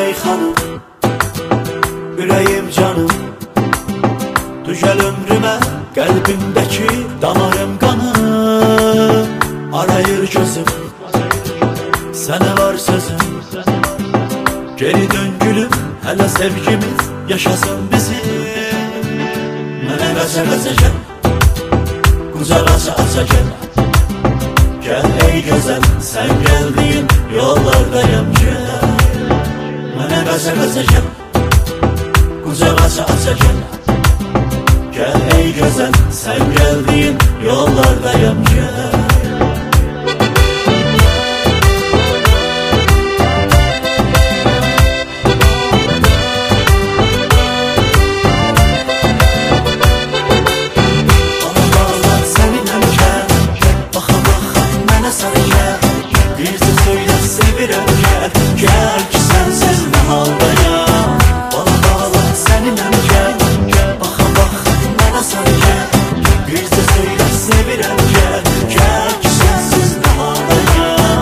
ey xanım, ürəyim canım, düzəl ömrümə, qəlbimdəki damarım qanım. Arayır gözüm, sənə var sözüm, geri dön gülüm, hələ sevgimiz yaşasın bizim. Mənə qaça-qaça gəl, qucaq aça-aça gəl, gəl ey gözəl, sən gəldiyin yollardayım gəl. Mənə qaça-qaça gəl, qucaq aça-aça gəl, gəl ey gözəl, sən gəldiyin yollardayım gəl. Gel ki sensiz ne haldayım, bana bağla seninle gel. Baxa baxa mənə sarı gel, bir də söylə sevirəm gel. Gel ki sensiz ne haldayım.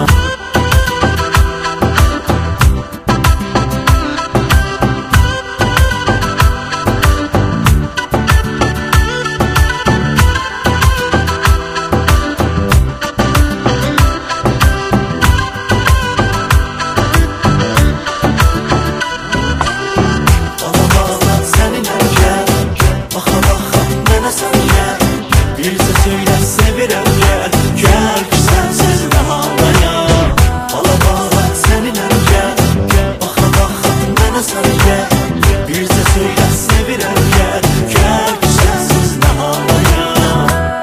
Sevirəm gəl, gəl ki sənsiz nə haldayım. Bala bağla səninəm gəl, baxa baxa mənə sarı gəl, bir də söylə sevirəm gəl, gəl ki sənsiz nə haldayım.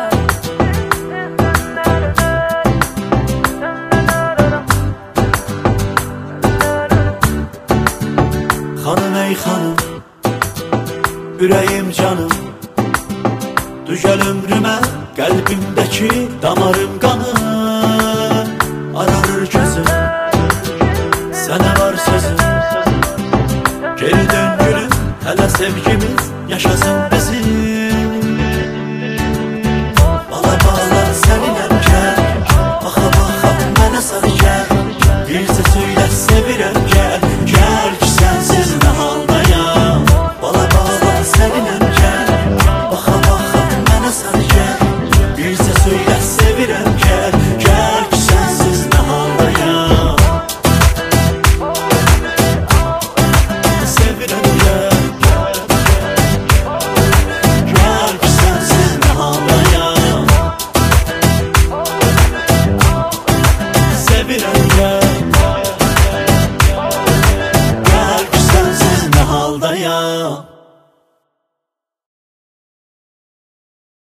Xanım ey xanım, ürəyim canım, düzəl ömrümə, qəlbimdəki damarım qanım.